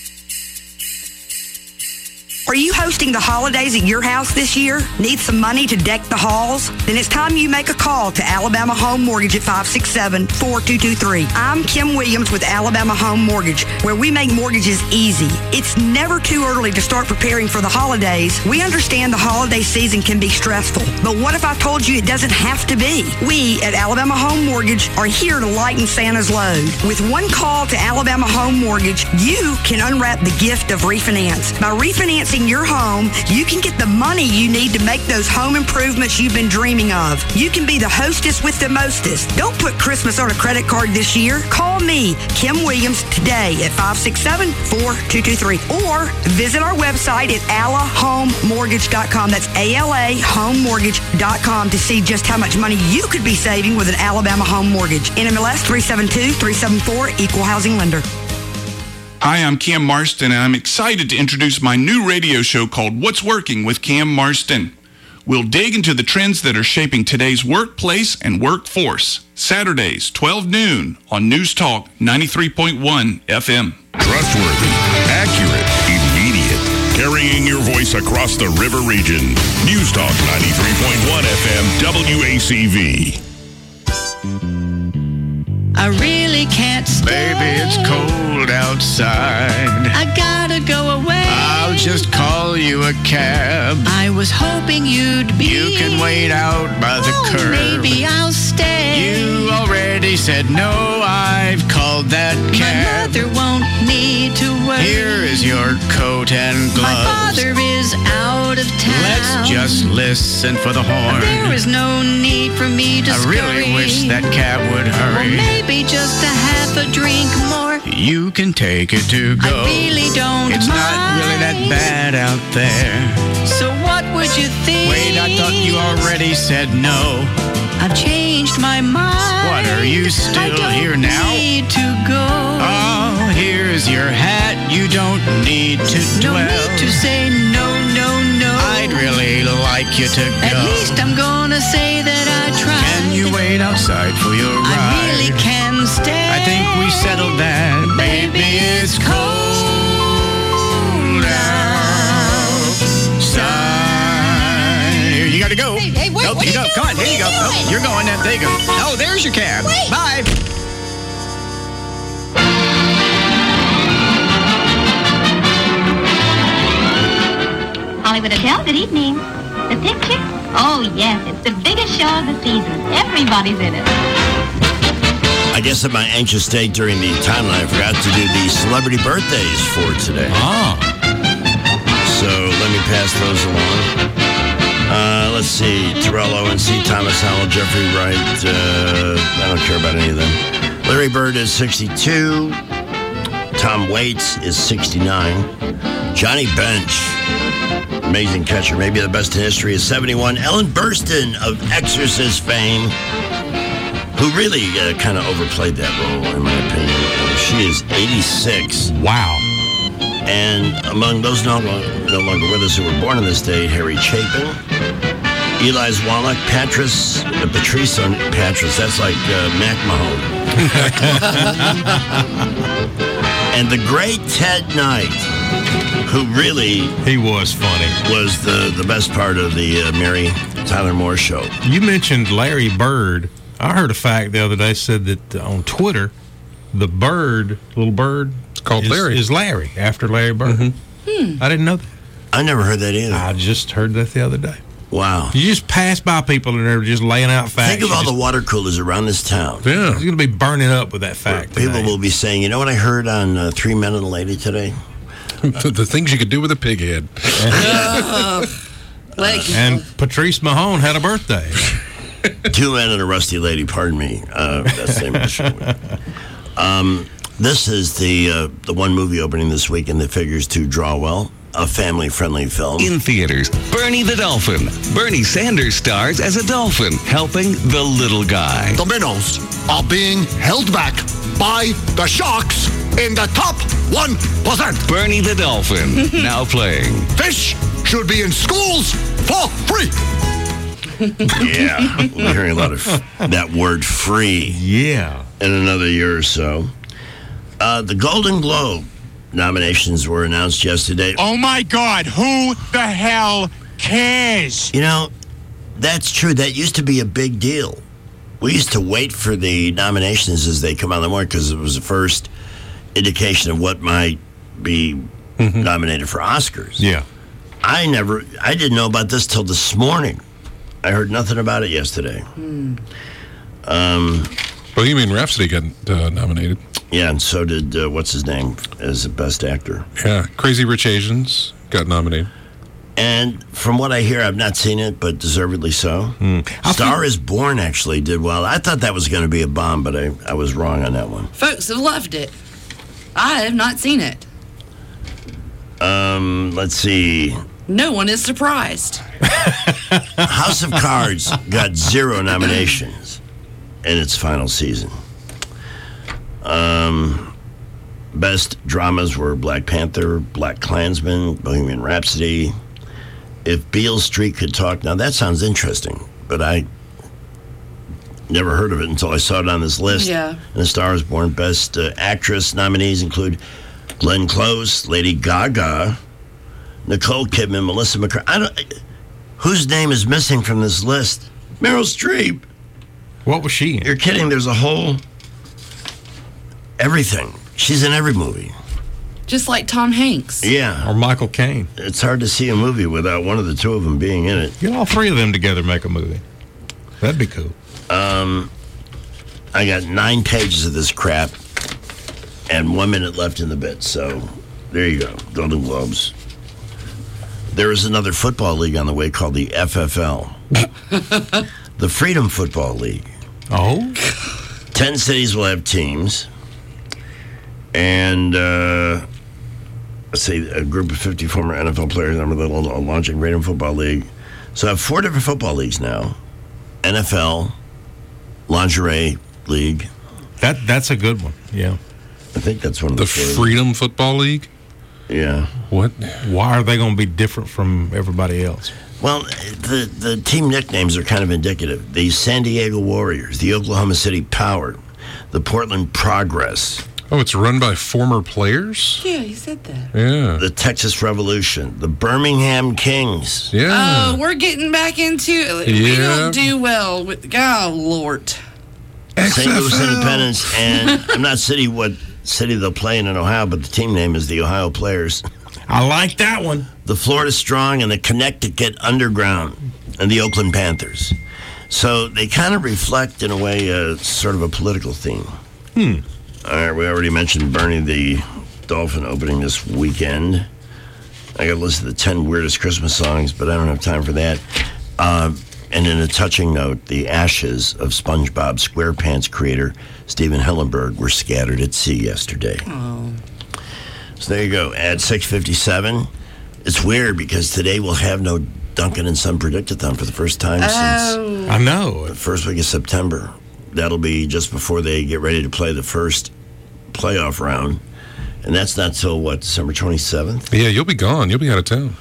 Are you hosting the holidays at your house this year? Need some money to deck the halls? Then it's time you make a call to Alabama Home Mortgage at five six seven, four two two three. I'm Kim Williams with Alabama Home Mortgage, where we make mortgages easy. It's never too early to start preparing for the holidays. We understand the holiday season can be stressful, but what if I told you it doesn't have to be? We at Alabama Home Mortgage are here to lighten Santa's load. With one call to Alabama Home Mortgage, you can unwrap the gift of refinance. By refinancing your home, you can get the money you need to make those home improvements you've been dreaming of. You can be the hostess with the mostest. Don't put Christmas on a credit card this year. Call me, Kim Williams, today at five six seven, four two two three or visit our website at ala home mortgage dot com. That's A L A home mortgage dot com to see just how much money you could be saving with an Alabama Home Mortgage. N M L S three seven two, three seven four, Equal Housing Lender. Hi, I'm Cam Marston, and I'm excited to introduce my new radio show called What's Working with Cam Marston. We'll dig into the trends that are shaping today's workplace and workforce. Saturdays, twelve noon on News Talk ninety-three point one F M. Trustworthy, accurate, immediate, carrying your voice across the river region. News Talk ninety-three point one F M W A C V. I really can't stay. Baby, it's cold outside. I gotta go away. I'll just call you a cab. I was hoping you'd be. You can wait out by the oh, curb. Maybe I'll stay. You already said no, I've called that cab. My mother won't need to worry. Here is your coat and gloves. My father is out of town. Let's just listen for the horn. There is no need for me to I scurry. really wish that cab would hurry. Or maybe just a half a drink more. You can take it to go. I really don't It's mind. not really that bad out there. So what would you think? Wait, I thought you already said no. I've changed my mind. What, are you still I don't here now? need to go. Oh, here's your hat. You don't need to No dwell. need to say no, no, no. I'd really like you to go. At least I'm gonna say that I tried. Can you wait outside for your ride? I really can stay. I think we settled that. Baby, it's cold outside. You gotta go. Hey, hey, wait, oh, what you are go. you Come on, doing? here you go. What are you Oh, doing? you're going. There you go. Oh, there's your cab. Wait. Bye. Hollywood Hotel, good evening. The picture? Oh, yes, it's the biggest show of the season. Everybody's in it. I guess in my anxious state during the timeline, I forgot to do the celebrity birthdays for today. Ah. So let me pass those along. Uh, let's see. Terrell Owens, C. Thomas Howell, Jeffrey Wright. Uh, I don't care about any of them. Larry Bird is sixty-two. Tom Waits is sixty-nine. Johnny Bench, amazing catcher, maybe the best in history, is seventy-one. Ellen Burstyn of Exorcist fame, who really uh, kind of overplayed that role, in my opinion. Uh, she is eighty-six. Wow. And among those no, no longer with us who were born on this day, Harry Chapin, Eli Wallach, Patris, uh, Patrice on Patris, that's like uh, Mac Mahone. And the great Ted Knight, who really... He was funny. Was the, the best part of the uh, Mary Tyler Moore show. You mentioned Larry Bird. I heard a fact the other day said that uh, on Twitter, the bird, little bird, it's called is, Larry. is Larry, after Larry Bird. Mm-hmm. I didn't know that. I never heard that either. I just heard that the other day. Wow. You just pass by people and they're just laying out facts. Think of You all just, the water coolers around this town. Yeah. It's going to be burning up with that fact. People today. will be saying, you know what I heard on uh, Three Men and a Lady today? the, the things you could do with a pig head. Like, And Patrice Mahone had a birthday. Two Men and a Rusty Lady, pardon me. Uh, that's the name of the show. Um, this is the uh, the one movie opening this weekend that figures to draw well. A family-friendly film. In theaters, Bernie the Dolphin. Bernie Sanders stars as a dolphin, helping the little guy. The minnows are being held back by the sharks in the top one percent. Bernie the Dolphin, now playing. Fish should be in schools for free. Yeah, we're hearing a lot of that word free. Yeah. In another year or so. Uh, the Golden Globe nominations were announced yesterday. Oh my God, who the hell cares? You know, that's true. That used to be a big deal. We used to wait for the nominations as they come out in the morning because it was the first indication of what might be mm-hmm. nominated for Oscars. Yeah. I never, I didn't know about this till this morning. I heard nothing about it yesterday. Mm. Um, Bohemian Rhapsody got uh, nominated. Yeah, and so did, uh, what's his name, as the best actor. Yeah, Crazy Rich Asians got nominated. And from what I hear, I've not seen it, but deservedly so. Mm. Star is Born actually did well. I thought that was going to be a bomb, but I, I was wrong on that one. Folks have loved it. I have not seen it. Um, let's see. No one is surprised. House of Cards got zero nominations in its final season. Um, best dramas were Black Panther, Black Klansman, Bohemian Rhapsody. If Beale Street Could Talk. Now, that sounds interesting, but I never heard of it until I saw it on this list. Yeah. And The Star is Born. Best uh, Actress nominees include Glenn Close, Lady Gaga, Nicole Kidman, Melissa McCarthy. I don't, whose name is missing from this list? Meryl Streep. What was she in? You're kidding. There's a whole... everything. She's in every movie. Just like Tom Hanks. Yeah. Or Michael Caine. It's hard to see a movie without one of the two of them being in it. Get all three of them together, make a movie. That'd be cool. Um, I got nine pages of this crap and one minute left in the bit. So there you go. Golden Globes. There is another football league on the way called the F F L. The Freedom Football League. Oh? Ten cities will have teams. And, uh, let's say a group of fifty former N F L players are launching Freedom Football League. So I have four different football leagues now. N F L, Lingerie League. That That's a good one, yeah. I think that's one of the... The Freedom Football League? Yeah. What? Why are they going to be different from everybody else? Well, the, the team nicknames are kind of indicative. The San Diego Warriors, the Oklahoma City Power, the Portland Progress. Oh, it's run by former players? Yeah, you said that. Yeah. The Texas Revolution, the Birmingham Kings. Yeah. Oh, we're getting back into it. We Yeah. don't do well with... Oh, Lord. Saint Louis Independence, and I'm not city what city they'll play in in Ohio, but the team name is the Ohio Players. I like that one. The Florida Strong and the Connecticut Underground and the Oakland Panthers. So they kind of reflect, in a way, uh, sort of a political theme. Hmm. All right, we already mentioned Bernie the Dolphin opening this weekend. I got a list of the ten weirdest Christmas songs, but I don't have time for that. Uh, and in a touching note, the ashes of SpongeBob SquarePants creator Steven Hillenburg were scattered at sea yesterday. Oh. So there you go. At six fifty-seven, it's weird because today we'll have no Duncan and Son Predictathon for the first time Oh. since I know. the first week of September. That'll be just before they get ready to play the first playoff round. And that's not till, what, December twenty-seventh? Yeah, you'll be gone. You'll be out of town.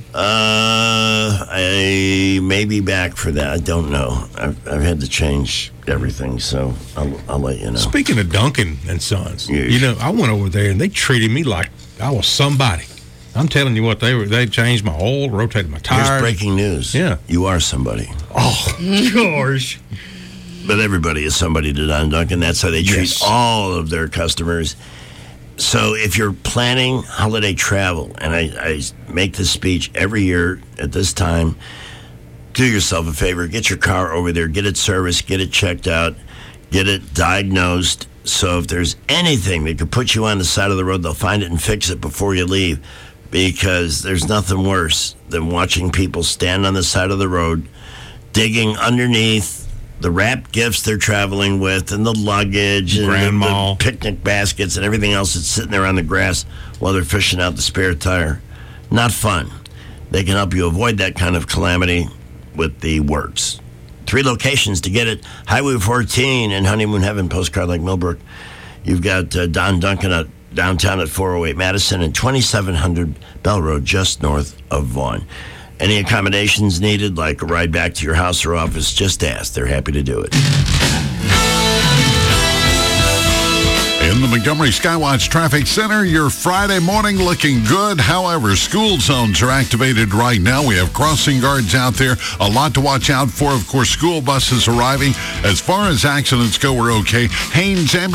Uh, I may be back for that. I don't know. I've, I've had to change everything, so I'll, I'll let you know. Speaking of Duncan and Sons, Yeah. you know, I went over there and they treated me like I was somebody. I'm telling you what, they were. They changed my oil, rotated my tires. Here's breaking news. Yeah. You are somebody. Oh, George. But everybody is somebody to Don Duncan. That's how they treat Yes. all of their customers. So if you're planning holiday travel, and I, I make this speech every year at this time, do yourself a favor, get your car over there, get it serviced, get it checked out, get it diagnosed. So if there's anything that could put you on the side of the road, they'll find it and fix it before you leave. because there's nothing worse than watching people stand on the side of the road, digging underneath the wrapped gifts they're traveling with and the luggage and the, the picnic baskets and everything else that's sitting there on the grass while they're fishing out the spare tire. Not fun. They can help you avoid that kind of calamity with the works. Three locations to get it. Highway fourteen in Honeymoon Heaven, Postcard Lake Millbrook. You've got uh, Don Duncan at downtown at four oh eight Madison and twenty-seven hundred Bell Road just north of Vaughan. Any accommodations needed, like a ride back to your house or office, just ask. They're happy to do it. In the Montgomery Skywatch Traffic Center, your Friday morning looking good. However, school zones are activated right now. We have crossing guards out there. A lot to watch out for. Of course, school buses arriving. As far as accidents go, we're okay. Haynes Ambulance